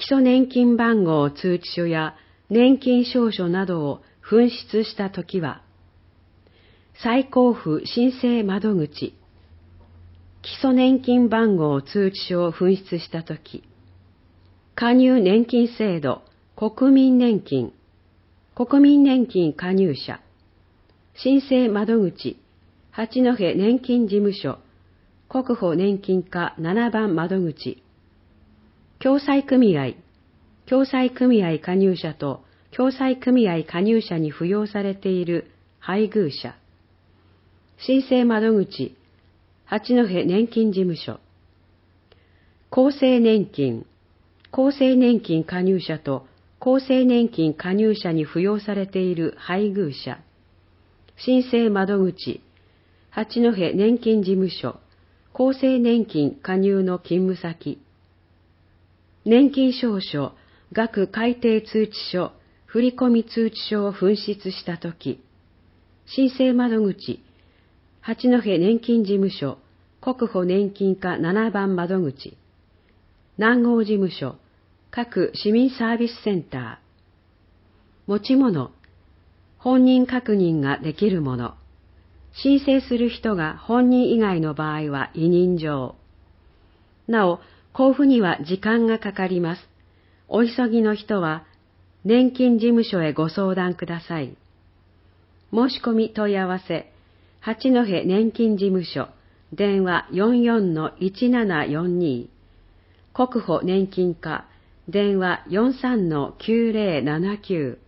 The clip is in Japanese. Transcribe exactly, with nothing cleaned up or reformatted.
礎年金番号通知書や年金証書などを紛失したときは、再交付申請窓口、基礎年金番号通知書を紛失したとき、加入年金制度、国民年金、国民年金加入者、申請窓口、八戸年金事務所、国保年金課ななばん窓口、共済組合、共済組合加入者と共済組合加入者に扶養されている配偶者、申請窓口、八戸年金事務所、厚生年金、厚生年金加入者と厚生年金加入者に扶養されている配偶者、申請窓口、八戸年金事務所、厚生年金加入の勤務先、年金証書、額改定通知書、振込通知書を紛失したとき、申請窓口、八戸年金事務所、国保年金課ななばん窓口、南郷事務所、各市民サービスセンター、持ち物、本人確認ができるもの、申請する人が本人以外の場合は委任状。なお、交付には時間がかかります。お急ぎの人は、年金事務所へご相談ください。申し込み問い合わせ、八戸年金事務所、電話 よんよんのいちななよんに、国保年金課、電話 よんさんのきゅうぜろななきゅう。